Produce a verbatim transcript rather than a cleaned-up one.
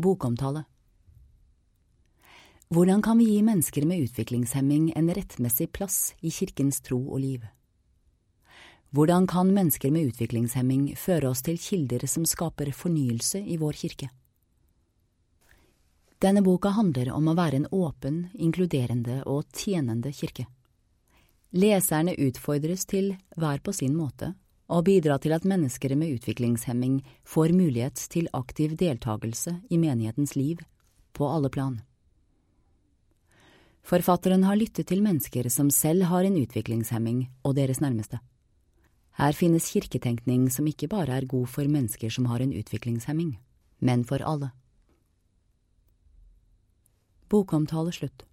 Bokomtale. Hvordan kan vi gi mennesker med utviklingshemming en rettmessig plass i kirkens tro og liv? Hvordan kan mennesker med utviklingshemming føre oss til kilder som skaper fornyelse i vår kirke? Denne boka handler om å være en åpen, inkluderende og tjenende kirke. Leserne utfordres til, hver på sin måte, å bidra til at mennesker med utviklingshemming får mulighet til aktiv deltagelse i menighetens liv på alle plan. Forfatteren har lyttet til mennesker som selv har en utviklingshemming og deres nærmeste. Her finnes kirketenkning som ikke bare er god for mennesker som har en utviklingshemming, men for alle. Bokomtale slutt.